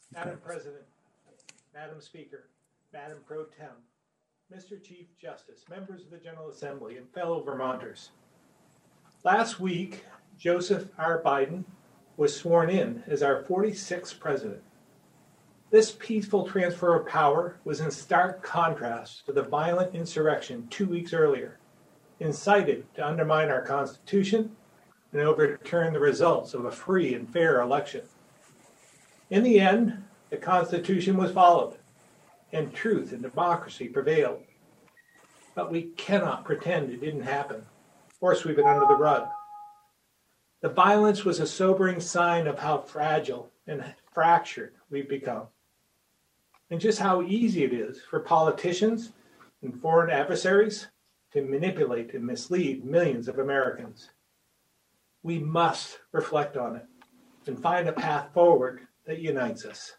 Madam President, Madam Speaker, Madam Pro Tem, Mr. Chief Justice, members of the General Assembly, and fellow Vermonters. Last week, Joseph R. Biden was sworn in as our 46th president. This peaceful transfer of power was in stark contrast to the violent insurrection 2 weeks earlier, incited to undermine our Constitution and overturn the results of a free and fair election. In the end, the Constitution was followed, and truth and democracy prevailed. But we cannot pretend it didn't happen or sweep it under the rug. The violence was a sobering sign of how fragile and fractured we've become, and just how easy it is for politicians and foreign adversaries to manipulate and mislead millions of Americans. We must reflect on it and find a path forward that unites us.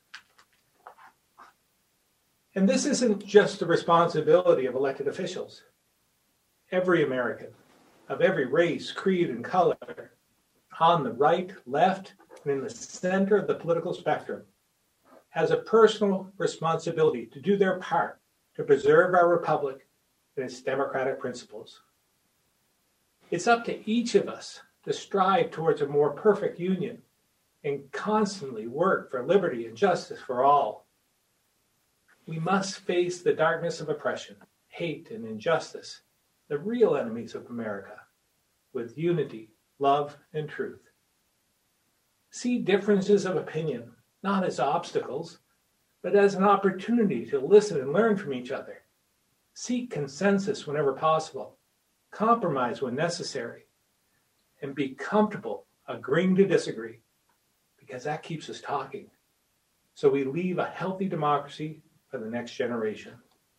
And this isn't just the responsibility of elected officials. Every American, of every race, creed, and color, on the right, left, and in the center of the political spectrum, has a personal responsibility to do their part to preserve our republic and its democratic principles. It's up to each of us to strive towards a more perfect union and constantly work for liberty and justice for all. We must face the darkness of oppression, hate, and injustice, the real enemies of America, with unity, love, and truth. See differences of opinion not as obstacles, but as an opportunity to listen and learn from each other. Seek consensus whenever possible, compromise when necessary, and be comfortable agreeing to disagree, because that keeps us talking, so we leave a healthy democracy for the next generation.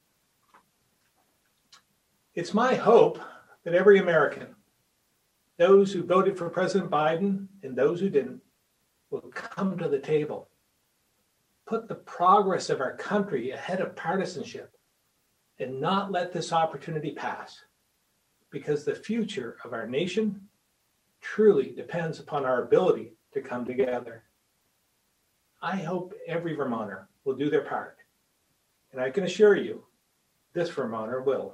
It's my hope that every American, those who voted for President Biden and those who didn't, will come to the table, put the progress of our country ahead of partisanship, and not let this opportunity pass, because the future of our nation truly depends upon our ability to come together. I hope every Vermonter will do their part, and I can assure you, this Vermonter will.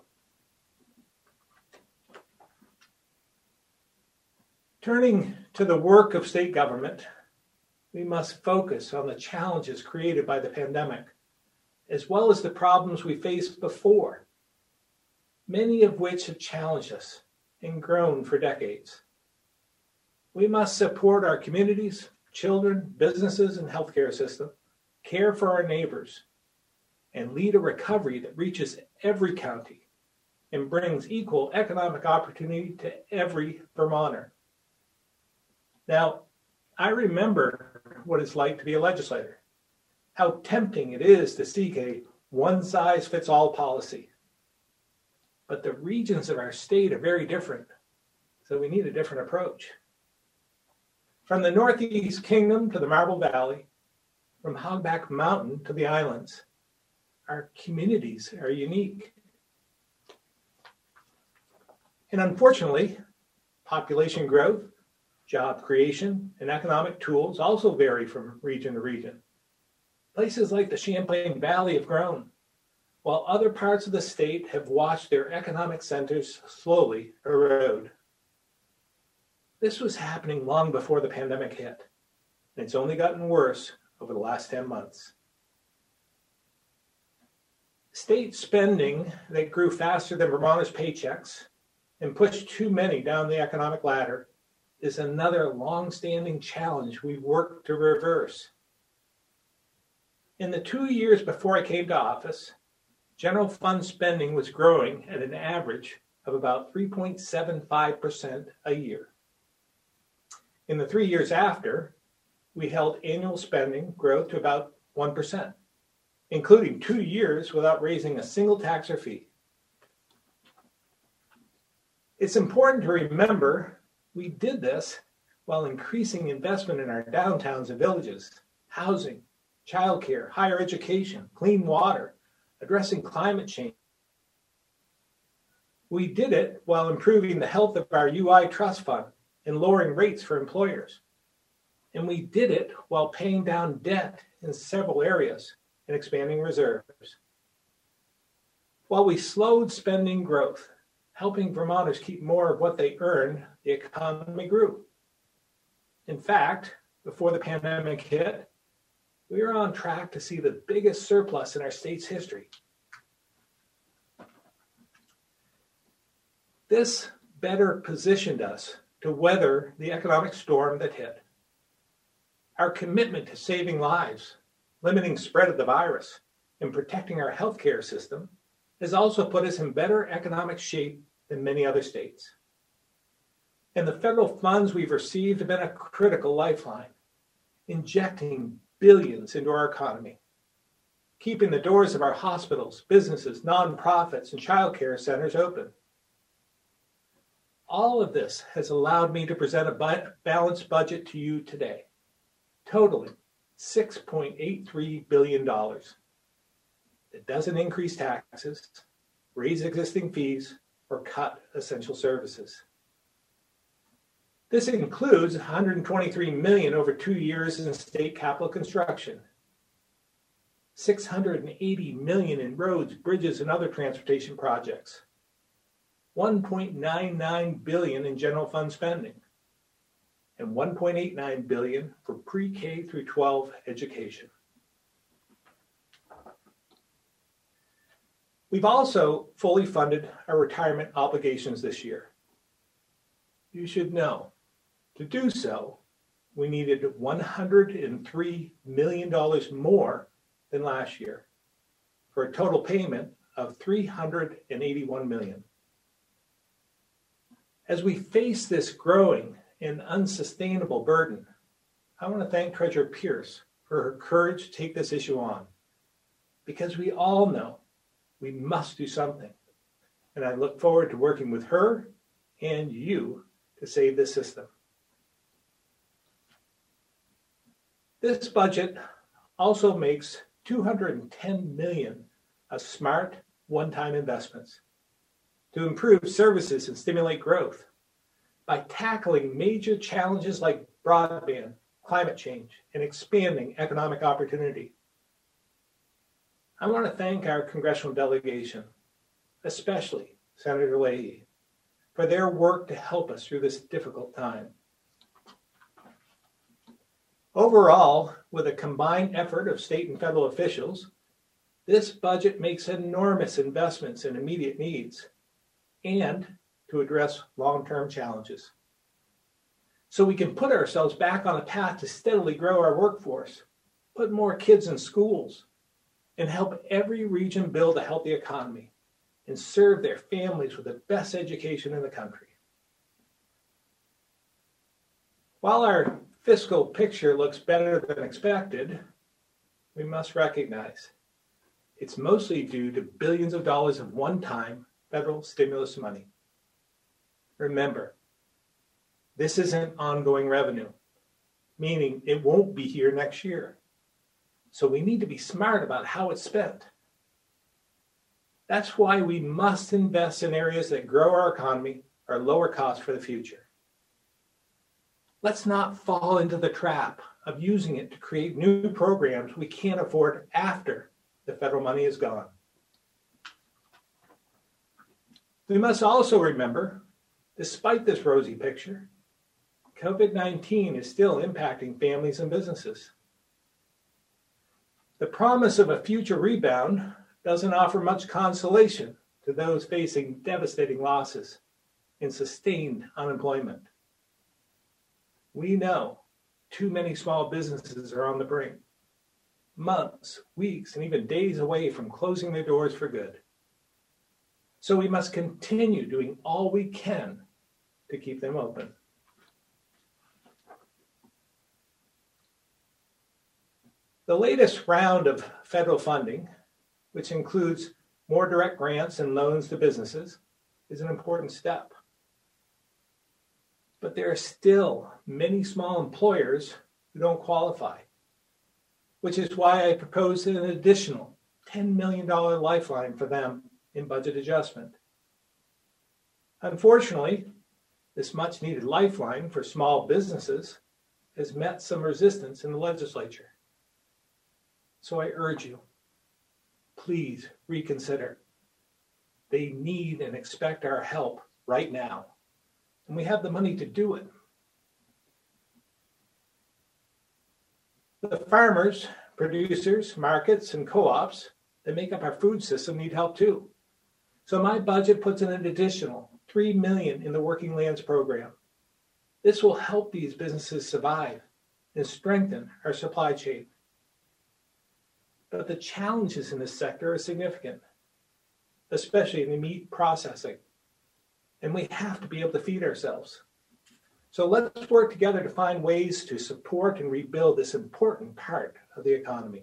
Turning to the work of state government, we must focus on the challenges created by the pandemic, as well as the problems we faced before, many of which have challenged us and grown for decades. We must support our communities, children, businesses, and healthcare system, care for our neighbors, and lead a recovery that reaches every county and brings equal economic opportunity to every Vermonter. Now, I remember what it's like to be a legislator, how tempting it is to seek a one-size-fits-all policy. But the regions of our state are very different, so we need a different approach. From the Northeast Kingdom to the Marble Valley, from Hogback Mountain to the islands, our communities are unique. And unfortunately, population growth, job creation, and economic tools also vary from region to region. Places like the Champlain Valley have grown, while other parts of the state have watched their economic centers slowly erode. This was happening long before the pandemic hit, and it's only gotten worse over the last 10 months. State spending that grew faster than Vermonters' paychecks and pushed too many down the economic ladder is another long-standing challenge we've worked to reverse. In the 2 years before I came to office, general fund spending was growing at an average of about 3.75% a year. In the 3 years after, we held annual spending growth to about 1%, including 2 years without raising a single tax or fee. It's important to remember we did this while increasing investment in our downtowns and villages, housing, childcare, higher education, clean water, addressing climate change. We did it while improving the health of our UI trust fund and lowering rates for employers. And we did it while paying down debt in several areas and expanding reserves. While we slowed spending growth, helping Vermonters keep more of what they earn, the economy grew. In fact, before the pandemic hit, we were on track to see the biggest surplus in our state's history. This better positioned us to weather the economic storm that hit. Our commitment to saving lives, limiting spread of the virus, and protecting our healthcare system has also put us in better economic shape than many other states. And the federal funds we've received have been a critical lifeline, injecting billions into our economy, keeping the doors of our hospitals, businesses, nonprofits, and childcare centers open. All of this has allowed me to present a balanced budget to you today, totaling $6.83 billion. It doesn't increase taxes, raise existing fees, or cut essential services. This includes $123 million over 2 years in state capital construction, $680 million in roads, bridges, and other transportation projects, $1.99 billion in general fund spending, and $1.89 billion for pre-K through 12 education. We've also fully funded our retirement obligations this year. You should know, to do so, we needed $103 million more than last year, for a total payment of $381 million. As we face this growing and unsustainable burden, I want to thank Treasurer Pierce for her courage to take this issue on, because we all know we must do something. And I look forward to working with her and you to save this system. This budget also makes $210 million of smart one-time investments to improve services and stimulate growth by tackling major challenges like broadband, climate change, and expanding economic opportunity. I want to thank our congressional delegation, especially Senator Leahy, for their work to help us through this difficult time. Overall, with a combined effort of state and federal officials, this budget makes enormous investments in immediate needs and to address long-term challenges. So we can put ourselves back on a path to steadily grow our workforce, put more kids in schools, and help every region build a healthy economy and serve their families with the best education in the country. While our fiscal picture looks better than expected, we must recognize it's mostly due to billions of dollars of one-time federal stimulus money. Remember, this isn't ongoing revenue, meaning it won't be here next year. So we need to be smart about how it's spent. That's why we must invest in areas that grow our economy or lower costs for the future. Let's not fall into the trap of using it to create new programs we can't afford after the federal money is gone. We must also remember, despite this rosy picture, COVID-19 is still impacting families and businesses. The promise of a future rebound doesn't offer much consolation to those facing devastating losses and sustained unemployment. We know too many small businesses are on the brink, months, weeks, and even days away from closing their doors for good. So we must continue doing all we can to keep them open. The latest round of federal funding, which includes more direct grants and loans to businesses, is an important step. But there are still many small employers who don't qualify, which is why I proposed an additional $10 million lifeline for them in budget adjustment. Unfortunately, this much-needed lifeline for small businesses has met some resistance in the legislature. So I urge you, please reconsider. They need and expect our help right now, and we have the money to do it. The farmers, producers, markets, and co-ops that make up our food system need help too. So my budget puts in an additional $3 million in the Working Lands Program. This will help these businesses survive and strengthen our supply chain. But the challenges in this sector are significant, especially in the meat processing, and we have to be able to feed ourselves. So let's work together to find ways to support and rebuild this important part of the economy.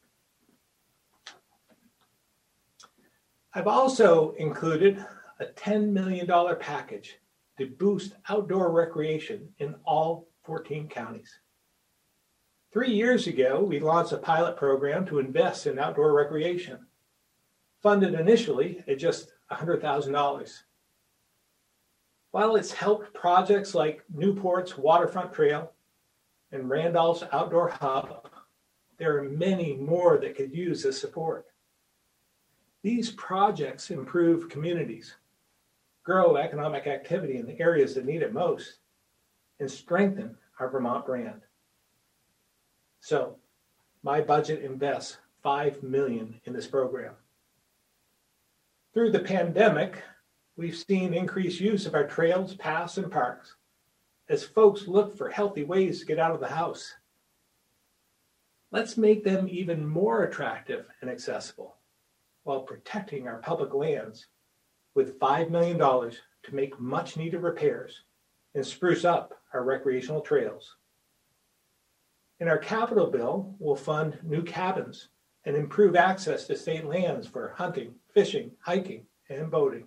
I've also included a $10 million package to boost outdoor recreation in all 14 counties. 3 years ago, we launched a pilot program to invest in outdoor recreation, funded initially at just $100,000. While it's helped projects like Newport's Waterfront Trail and Randolph's Outdoor Hub, there are many more that could use this support. These projects improve communities, grow economic activity in the areas that need it most, and strengthen our Vermont brand. So, my budget invests $5 million in this program. Through the pandemic, we've seen increased use of our trails, paths, and parks as folks look for healthy ways to get out of the house. Let's make them even more attractive and accessible while protecting our public lands with $5 million to make much needed repairs and spruce up our recreational trails. In our capital bill, we'll fund new cabins and improve access to state lands for hunting, fishing, hiking, and boating.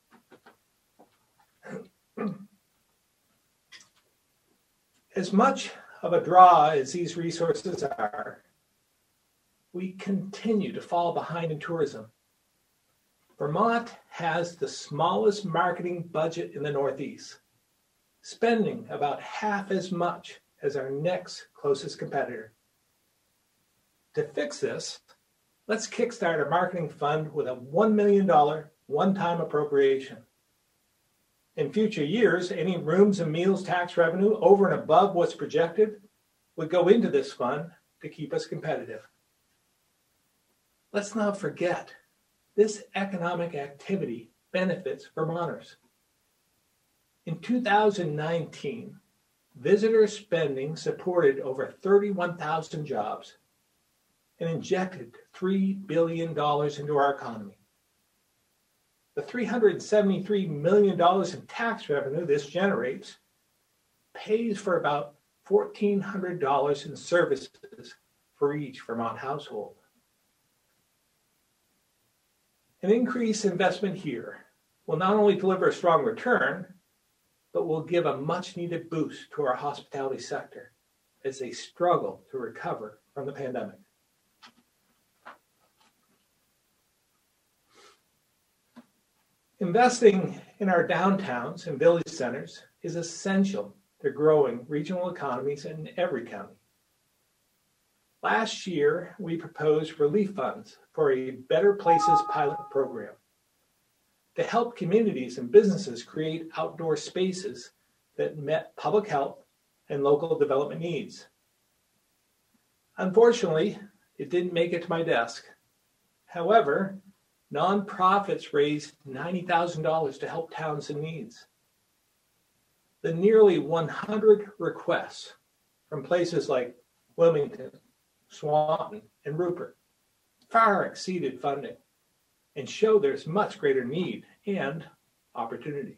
As much of a draw as these resources are, we continue to fall behind in tourism. Vermont has the smallest marketing budget in the Northeast, spending about half as much as our next closest competitor. To fix this, let's kickstart a marketing fund with a $1 million one-time appropriation. In future years, any rooms and meals tax revenue over and above what's projected would go into this fund to keep us competitive. Let's not forget, this economic activity benefits Vermonters. In 2019, visitor spending supported over 31,000 jobs and injected $3 billion into our economy. The $373 million in tax revenue this generates pays for about $1,400 in services for each Vermont household. An increased investment here will not only deliver a strong return, but will give a much-needed boost to our hospitality sector as they struggle to recover from the pandemic. Investing in our downtowns and village centers is essential to growing regional economies in every county. Last year, we proposed relief funds for a Better Places pilot program to help communities and businesses create outdoor spaces that met public health and local development needs. Unfortunately, it didn't make it to my desk. However, nonprofits raised $90,000 to help towns in needs. The nearly 100 requests from places like Wilmington, Swanton, and Rupert far exceeded funding and show there's much greater need and opportunity.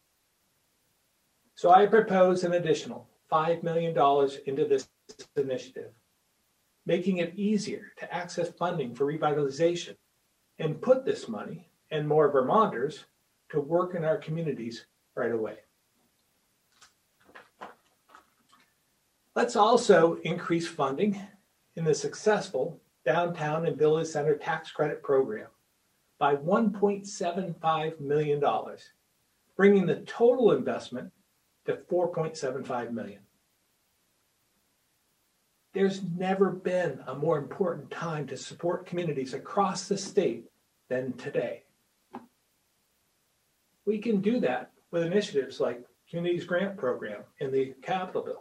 So I propose an additional $5 million into this initiative, making it easier to access funding for revitalization and put this money and more Vermonters to work in our communities right away. Let's also increase funding in the successful Downtown and Village Center Tax Credit Program by $1.75 million, bringing the total investment to $4.75 million. There's never been a more important time to support communities across the state than today. We can do that with initiatives like Communities Grant Program and the Capital Bill.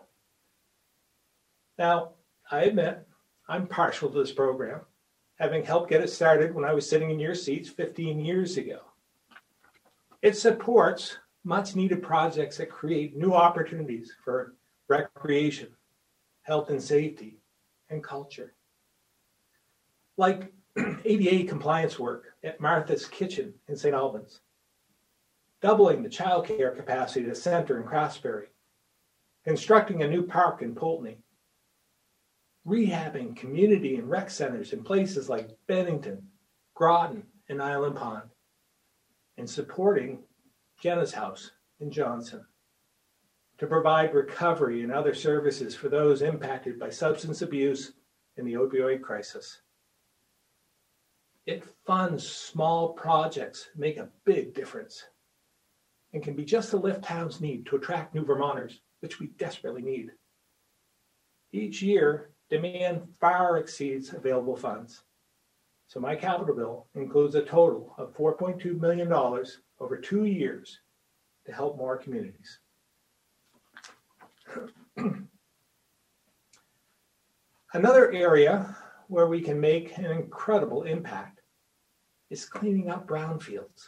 Now, I admit I'm partial to this program, having helped get it started when I was sitting in your seats 15 years ago. It supports much needed projects that create new opportunities for recreation, health and safety, and culture. Like ADA compliance work at Martha's Kitchen in St. Albans, doubling the childcare capacity at a center in Craftsbury, constructing a new park in Pulteney, rehabbing community and rec centers in places like Bennington, Groton, and Island Pond, and supporting Jenna's House in Johnson to provide recovery and other services for those impacted by substance abuse and the opioid crisis. It funds small projects that make a big difference and can be just the lift towns need to attract new Vermonters, which we desperately need. Each year, demand far exceeds available funds. So my capital bill includes a total of $4.2 million over 2 years to help more communities. Another area where we can make an incredible impact is cleaning up brownfields.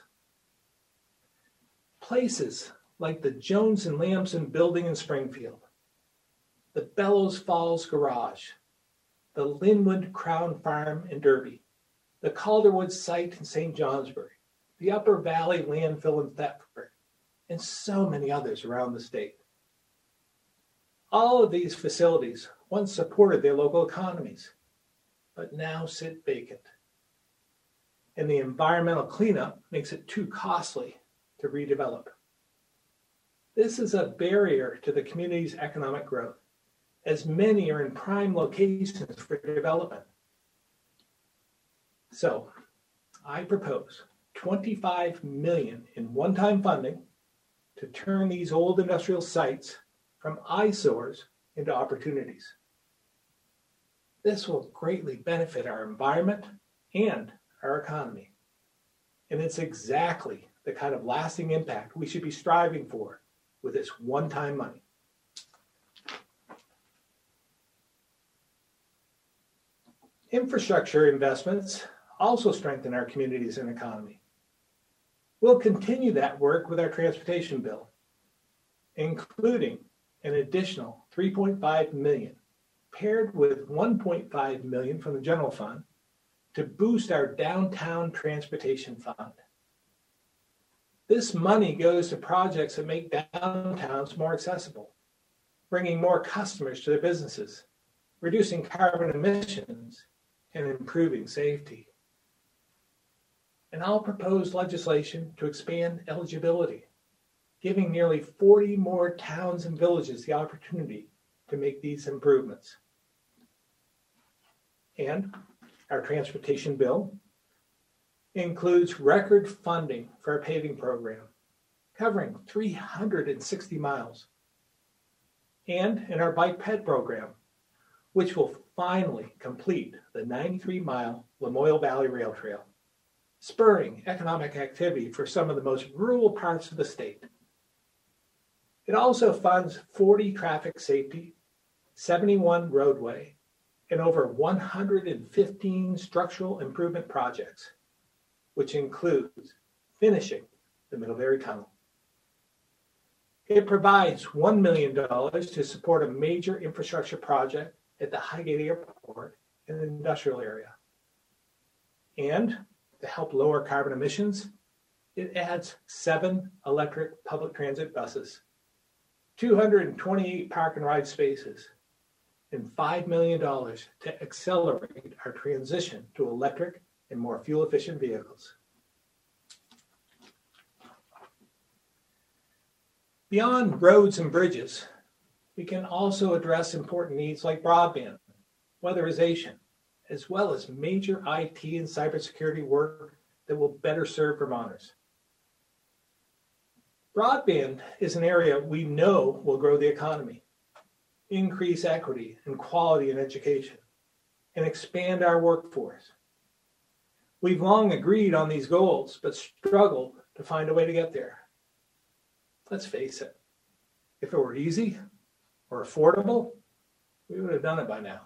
Places like the Jones and Lamson building in Springfield, the Bellows Falls Garage, the Linwood Crown Farm in Derby, the Calderwood site in St. Johnsbury, the Upper Valley landfill in Thetford, and so many others around the state. All of these facilities once supported their local economies, but now sit vacant. And the environmental cleanup makes it too costly to redevelop. This is a barrier to the community's economic growth, as many are in prime locations for development. So, I propose $25 million in one-time funding to turn these old industrial sites from eyesores into opportunities. This will greatly benefit our environment and our economy. And it's exactly the kind of lasting impact we should be striving for with this one-time money. Infrastructure investments also strengthen our communities and economy. We'll continue that work with our transportation bill, including an additional $3.5 million, paired with $1.5 million from the general fund to boost our downtown transportation fund. This money goes to projects that make downtowns more accessible, bringing more customers to their businesses, reducing carbon emissions, and improving safety. And I'll propose legislation to expand eligibility, giving nearly 40 more towns and villages the opportunity to make these improvements. And our transportation bill includes record funding for our paving program, covering 360 miles. And in our bike ped program, which will finally complete the 93-mile Lamoille Valley Rail Trail, spurring economic activity for some of the most rural parts of the state. It also funds 40 traffic safety, 71 roadway, and over 115 structural improvement projects, which includes finishing the Middlebury Tunnel. It provides $1 million to support a major infrastructure project at the Highgate Airport in the industrial area. And to help lower carbon emissions, it adds 7 electric public transit buses, 228 park and ride spaces, and $5 million to accelerate our transition to electric and more fuel-efficient vehicles. Beyond roads and bridges, we can also address important needs like broadband, weatherization, as well as major IT and cybersecurity work that will better serve Vermonters. Broadband is an area we know will grow the economy. increase equity and quality in education, and expand our workforce. We've long agreed on these goals, but struggled to find a way to get there. Let's face it, if it were easy or affordable, we would have done it by now.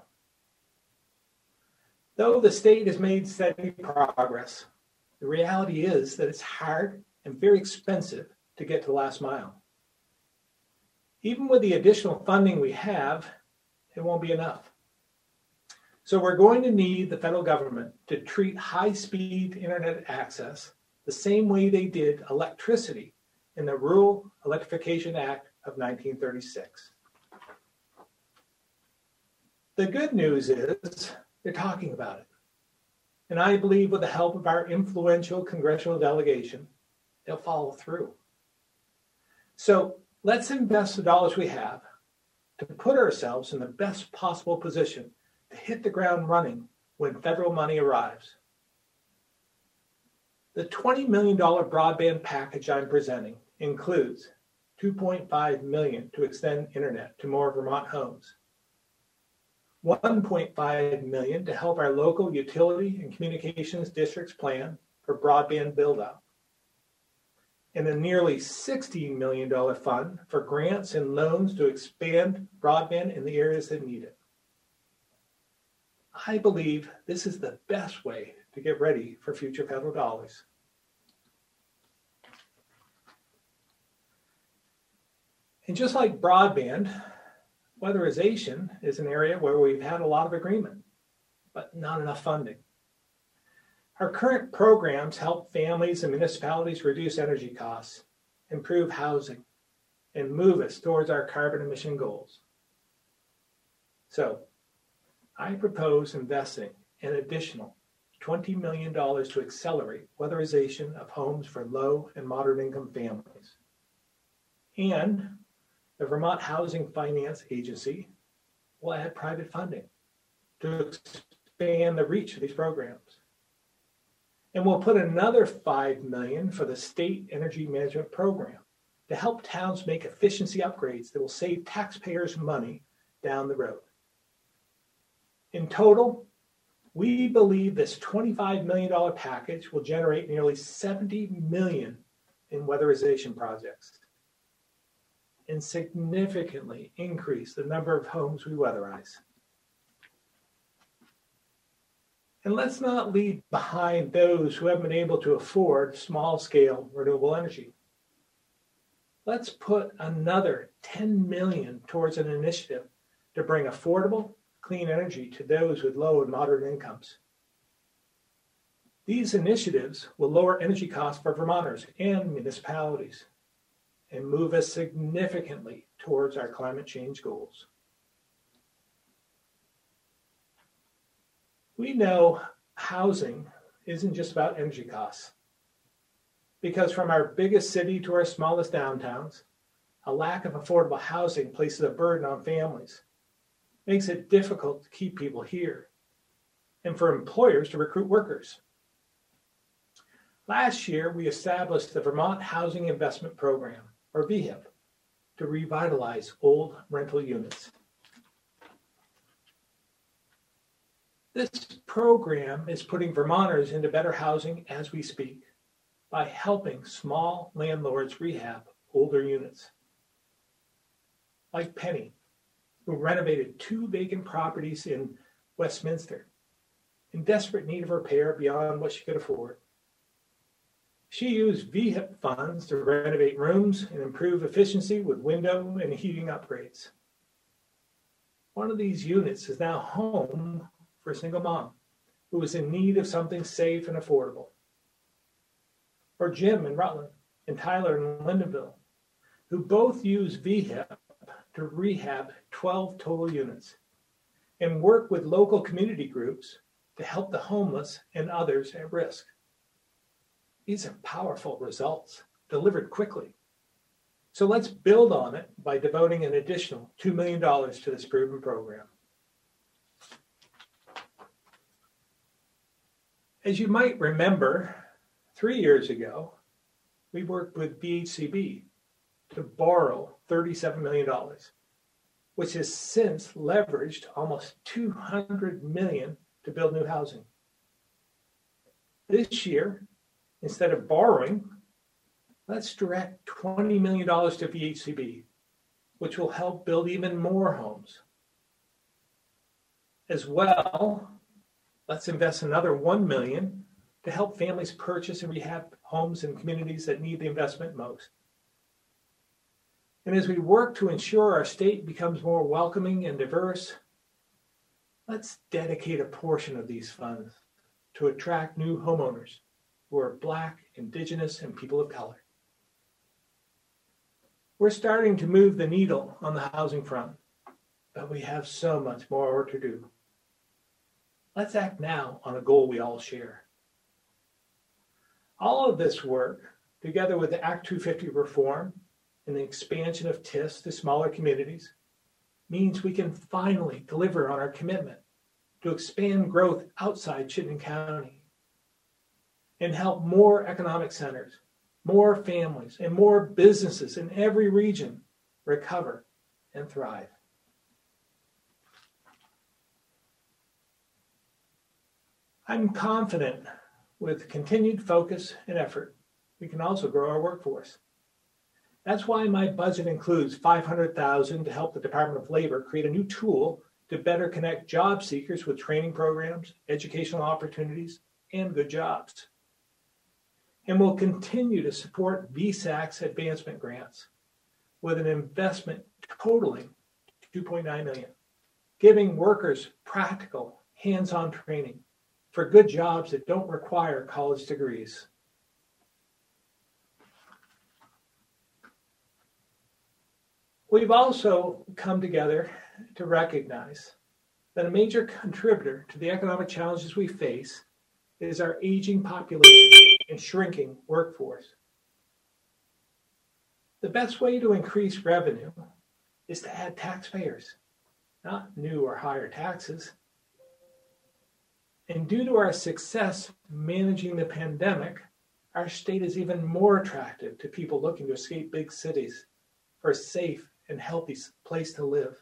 Though the state has made steady progress, the reality is that it's hard and very expensive to get to the last mile. Even with the additional funding we have, it won't be enough. So we're going to need the federal government to treat high-speed internet access the same way they did electricity in the Rural Electrification Act of 1936. The good news is they're talking about it. And I believe with the help of our influential congressional delegation, they'll follow through. So let's invest the dollars we have to put ourselves in the best possible position to hit the ground running when federal money arrives. The $20 million broadband package I'm presenting includes $2.5 million to extend internet to more Vermont homes, $1.5 million to help our local utility and communications districts plan for broadband build-out, and a nearly $60 million fund for grants and loans to expand broadband in the areas that need it. I believe this is the best way to get ready for future federal dollars. And just like broadband, weatherization is an area where we've had a lot of agreement, but not enough funding. Our current programs help families and municipalities reduce energy costs, improve housing, and move us towards our carbon emission goals. So, I propose investing an additional $20 million to accelerate weatherization of homes for low and moderate income families. And the Vermont Housing Finance Agency will add private funding to expand the reach of these programs. And we'll put another $5 million for the State Energy Management Program to help towns make efficiency upgrades that will save taxpayers money down the road. In total, we believe this $25 million package will generate nearly $70 million in weatherization projects and significantly increase the number of homes we weatherize. And let's not leave behind those who haven't been able to afford small-scale renewable energy. Let's put another $10 million towards an initiative to bring affordable, clean energy to those with low and moderate incomes. These initiatives will lower energy costs for Vermonters and municipalities and move us significantly towards our climate change goals. We know housing isn't just about energy costs, because from our biggest city to our smallest downtowns, a lack of affordable housing places a burden on families, makes it difficult to keep people here, and for employers to recruit workers. Last year, we established the Vermont Housing Investment Program, or VHIP, to revitalize old rental units. This program is putting Vermonters into better housing as we speak by helping small landlords rehab older units. Like Penny, who renovated 2 vacant properties in Westminster in desperate need of repair beyond what she could afford. She used VHIP funds to renovate rooms and improve efficiency with window and heating upgrades. One of these units is now home for a single mom who was in need of something safe and affordable. Or Jim in Rutland and Tyler in Lindenville, who both use VHIP to rehab 12 total units and work with local community groups to help the homeless and others at risk. These are powerful results delivered quickly. So let's build on it by devoting an additional $2 million to this proven program. As you might remember, 3 years ago, we worked with VHCB to borrow $37 million which has since leveraged almost $200 million to build new housing. This year, instead of borrowing, let's direct $20 million to VHCB, which will help build even more homes. As well, let's invest another $1 million to help families purchase and rehab homes in communities that need the investment most. And as we work to ensure our state becomes more welcoming and diverse, let's dedicate a portion of these funds to attract new homeowners who are Black, Indigenous, and people of color. We're starting to move the needle on the housing front, but we have so much more work to do. Let's act now on a goal we all share. All of this work, together with the Act 250 reform and the expansion of TIFs to smaller communities, means we can finally deliver on our commitment to expand growth outside Chittenden County and help more economic centers, more families, and more businesses in every region recover and thrive. I'm confident with continued focus and effort, we can also grow our workforce. That's why my budget includes $500,000 to help the Department of Labor create a new tool to better connect job seekers with training programs, educational opportunities, and good jobs. And we'll continue to support VSAC's advancement grants with an investment totaling $2.9 million, giving workers practical, hands-on training for good jobs that don't require college degrees. We've also come together to recognize that a major contributor to the economic challenges we face is our aging population and shrinking workforce. The best way to increase revenue is to add taxpayers, not new or higher taxes. And due to our success managing the pandemic, our state is even more attractive to people looking to escape big cities for a safe and healthy place to live.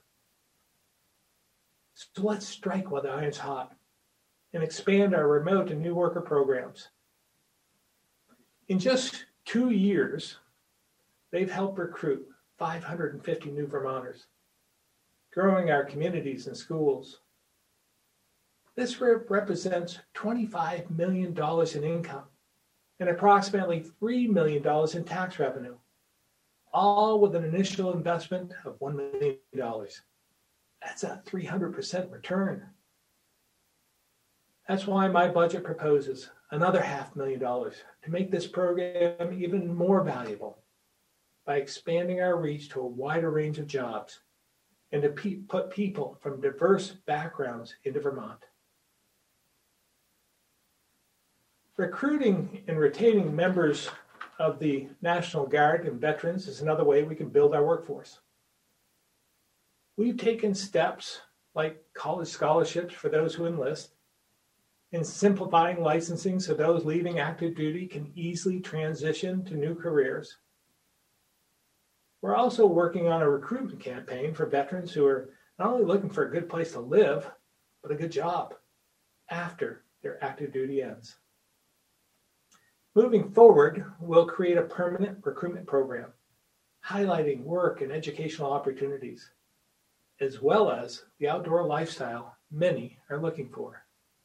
So let's strike while the iron's hot and expand our remote and new worker programs. In just 2 years, they've helped recruit 550 new Vermonters, growing our communities and schools. This represents $25 million in income and approximately $3 million in tax revenue, all with an initial investment of $1 million. That's a 300% return. That's why my budget proposes another $500,000 to make this program even more valuable by expanding our reach to a wider range of jobs and to put people from diverse backgrounds into Vermont. Recruiting and retaining members of the National Guard and veterans is another way we can build our workforce. We've taken steps like college scholarships for those who enlist and simplifying licensing so those leaving active duty can easily transition to new careers. We're also working on a recruitment campaign for veterans who are not only looking for a good place to live, but a good job after their active duty ends. Moving forward, we'll create a permanent recruitment program highlighting work and educational opportunities, as well as the outdoor lifestyle many are looking for.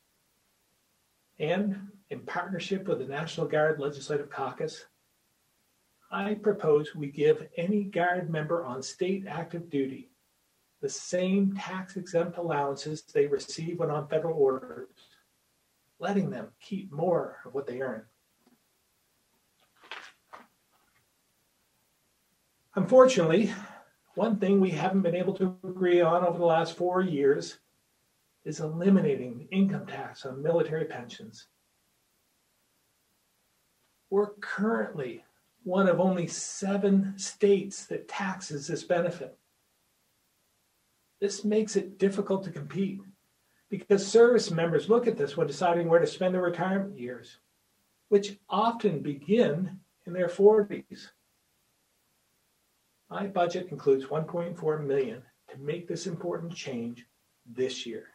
And in partnership with the National Guard Legislative Caucus, I propose we give any Guard member on state active duty the same tax-exempt allowances they receive when on federal orders, letting them keep more of what they earn. Unfortunately, one thing we haven't been able to agree on over the last 4 years is eliminating the income tax on military pensions. We're currently one of only 7 states that taxes this benefit. This makes it difficult to compete because service members look at this when deciding where to spend their retirement years, which often begin in their 40s. My budget includes $1.4 million to make this important change this year.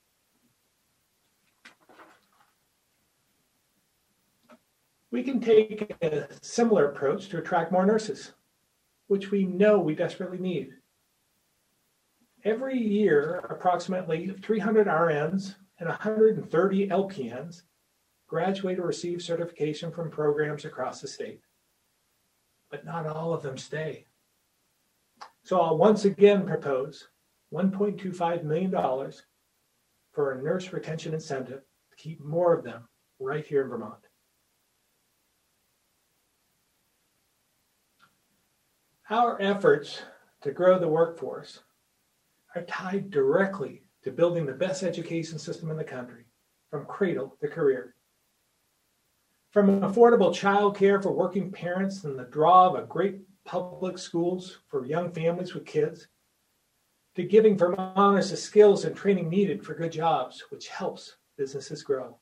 We can take a similar approach to attract more nurses, which we know we desperately need. Every year, approximately 300 RNs and 130 LPNs graduate or receive certification from programs across the state. But not all of them stay. So I'll once again propose $1.25 million for a nurse retention incentive to keep more of them right here in Vermont. Our efforts to grow the workforce are tied directly to building the best education system in the country, from cradle to career. From affordable childcare for working parents and the draw of a great public schools for young families with kids, to giving Vermonters the skills and training needed for good jobs, which helps businesses grow.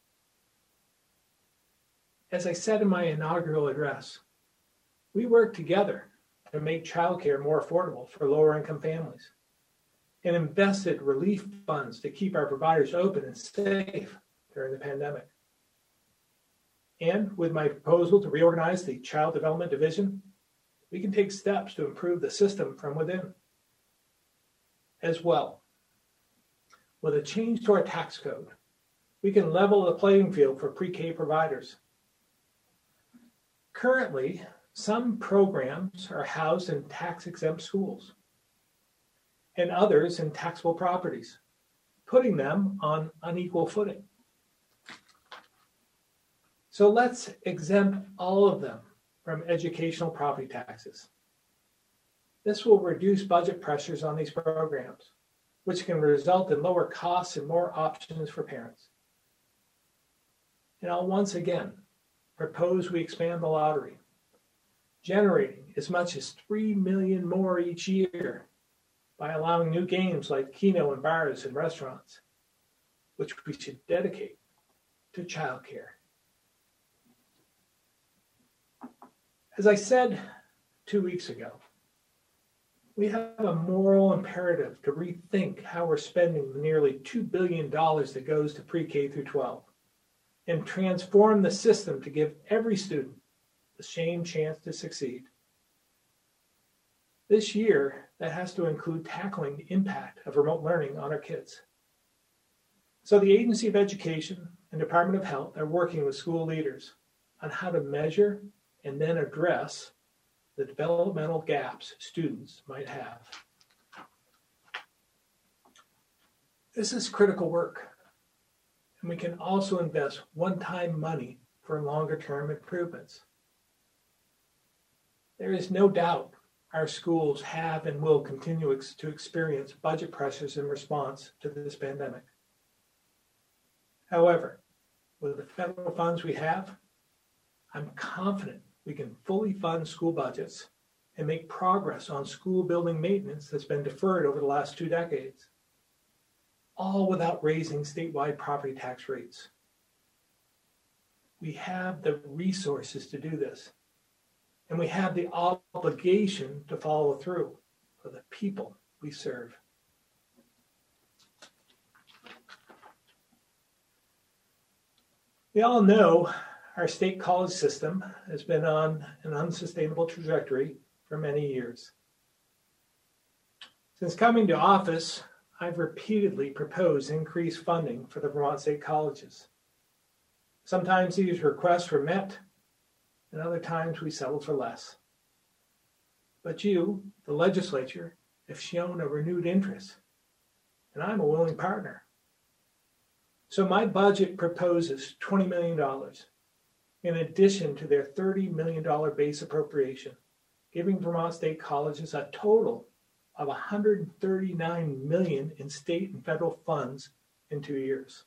As I said in my inaugural address, we work together to make childcare more affordable for lower-income families and invested relief funds to keep our providers open and safe during the pandemic. And with my proposal to reorganize the Child Development Division, we can take steps to improve the system from within. As well, with a change to our tax code, we can level the playing field for pre-K providers. Currently, some programs are housed in tax-exempt schools and others in taxable properties, putting them on unequal footing. So let's exempt all of them from educational property taxes. This will reduce budget pressures on these programs, which can result in lower costs and more options for parents. And I'll once again propose we expand the lottery, generating as much as $3 million more each year by allowing new games like Keno in bars and restaurants, which we should dedicate to childcare. As I said 2 weeks ago, we have a moral imperative to rethink how we're spending the nearly $2 billion that goes to pre-K through 12 and transform the system to give every student the same chance to succeed. This year, that has to include tackling the impact of remote learning on our kids. So the Agency of Education and Department of Health are working with school leaders on how to measure and then address the developmental gaps students might have. This is critical work, and we can also invest one-time money for longer-term improvements. There is no doubt our schools have and will continue to experience budget pressures in response to this pandemic. However, with the federal funds we have, I'm confident we can fully fund school budgets and make progress on school building maintenance that's been deferred over the last 2 decades, all without raising statewide property tax rates. We have the resources to do this, and we have the obligation to follow through for the people we serve. We all know our state college system has been on an unsustainable trajectory for many years. Since coming to office, I've repeatedly proposed increased funding for the Vermont State Colleges. Sometimes these requests were met, and other times we settled for less. But you, the legislature, have shown a renewed interest, and I'm a willing partner. So my budget proposes $20 million, in addition to their $30 million base appropriation, giving Vermont State Colleges a total of $139 million in state and federal funds in 2 years.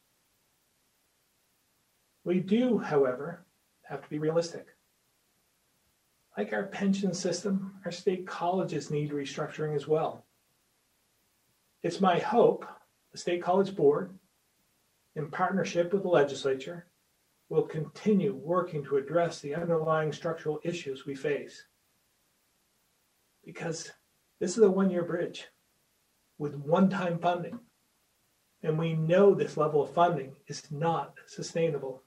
We do, however, have to be realistic. Like our pension system, our state colleges need restructuring as well. It's my hope the State College Board, in partnership with the legislature, will continue working to address the underlying structural issues we face. Because this is a one-year bridge. with one-time funding. And we know this level of funding is not sustainable.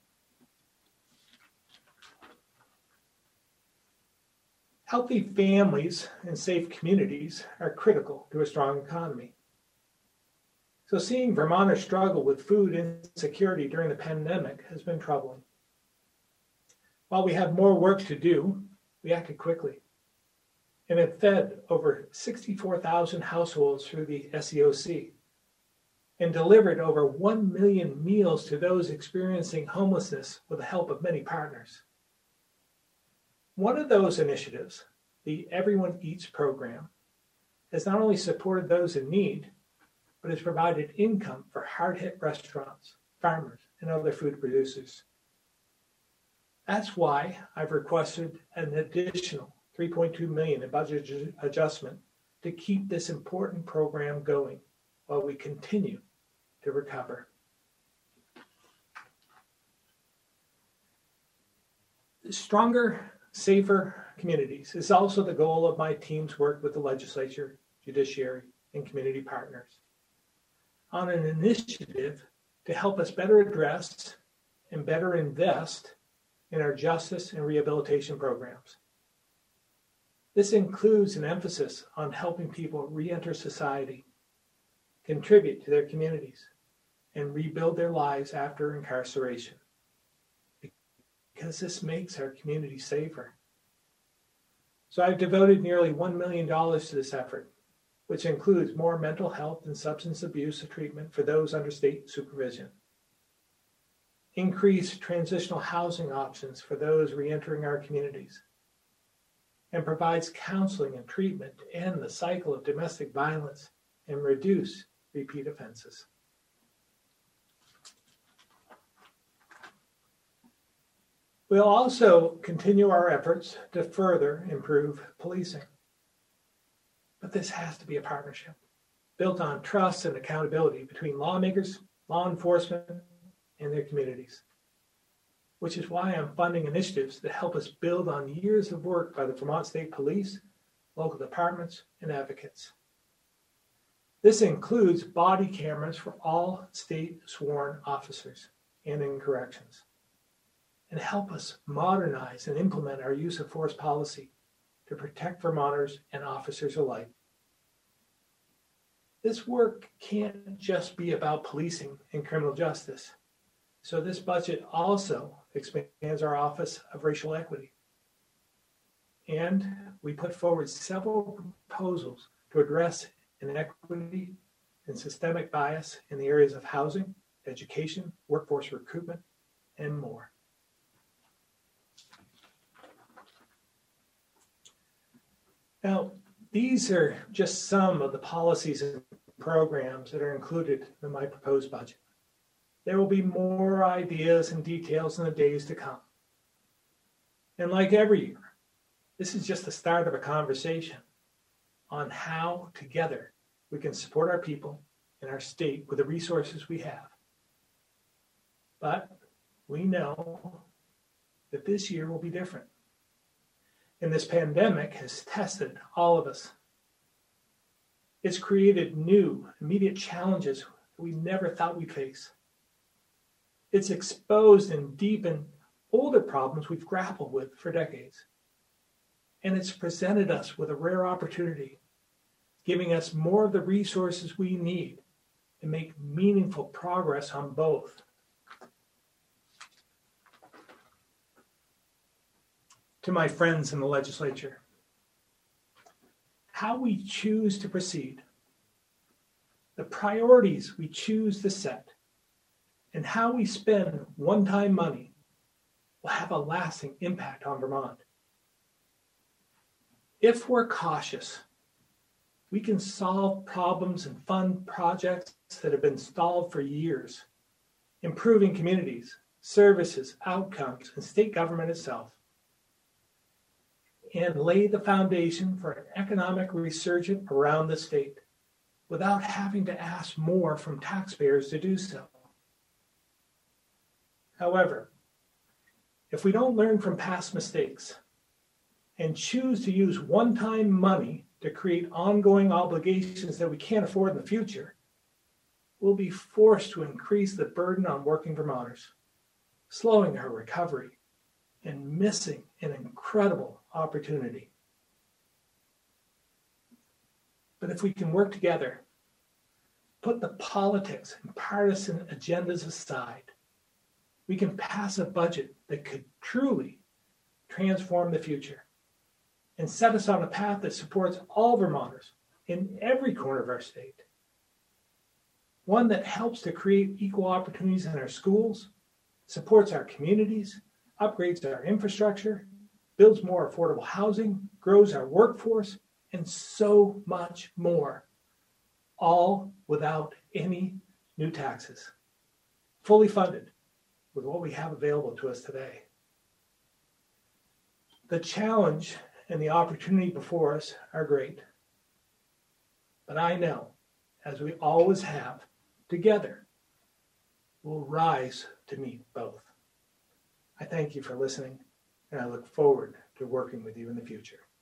Healthy families and safe communities are critical to a strong economy. So seeing Vermonters struggle with food insecurity during the pandemic has been troubling. While we have more work to do, we acted quickly and have fed over 64,000 households through the SEOC and delivered over 1 million meals to those experiencing homelessness with the help of many partners. One of those initiatives, the Everyone Eats program, has not only supported those in need, but has provided income for hard-hit restaurants, farmers, and other food producers. That's why I've requested an additional $3.2 million in budget adjustment to keep this important program going while we continue to recover. Stronger, safer communities is also the goal of my team's work with the legislature, judiciary, and community partners on an initiative to help us better address and better invest in our justice and rehabilitation programs. This includes an emphasis on helping people re-enter society, contribute to their communities, and rebuild their lives after incarceration, because this makes our community safer. So I've devoted nearly $1 million to this effort, which includes more mental health and substance abuse treatment for those under state supervision, increased transitional housing options for those re-entering our communities, and provides counseling and treatment to end the cycle of domestic violence and reduce repeat offenses. We'll also continue our efforts to further improve policing. But this has to be a partnership built on trust and accountability between lawmakers, law enforcement, and their communities, which is why I'm funding initiatives that help us build on years of work by the Vermont State Police, local departments, and advocates. This includes body cameras for all state sworn officers and in corrections, and help us modernize and implement our use of force policy to protect Vermonters and officers alike. This work can't just be about policing and criminal justice. So this budget also expands our Office of Racial Equity. And we put forward several proposals to address inequity and systemic bias in the areas of housing, education, workforce recruitment, and more. Now, these are just some of the policies and programs that are included in my proposed budget. There will be more ideas and details in the days to come. And like every year, this is just the start of a conversation on how together we can support our people and our state with the resources we have. But we know that this year will be different. And this pandemic has tested all of us. It's created new, immediate challenges that we never thought we'd face. It's exposed and deepened older problems we've grappled with for decades. And it's presented us with a rare opportunity, giving us more of the resources we need to make meaningful progress on both. To my friends in the legislature, how we choose to proceed, the priorities we choose to set, and how we spend one-time money will have a lasting impact on Vermont. If we're cautious, we can solve problems and fund projects that have been stalled for years, improving communities, services, outcomes, and state government itself, and lay the foundation for an economic resurgence around the state without having to ask more from taxpayers to do so. However, if we don't learn from past mistakes and choose to use one-time money to create ongoing obligations that we can't afford in the future, we'll be forced to increase the burden on working Vermonters, slowing our recovery and missing an incredible opportunity. But if we can work together, put the politics and partisan agendas aside, we can pass a budget that could truly transform the future and set us on a path that supports all Vermonters in every corner of our state. One that helps to create equal opportunities in our schools, supports our communities, upgrades our infrastructure, builds more affordable housing, grows our workforce, and so much more, all without any new taxes, fully funded with what we have available to us today. The challenge and the opportunity before us are great, but I know, as we always have, together, we'll rise to meet both. I thank you for listening, and I look forward to working with you in the future.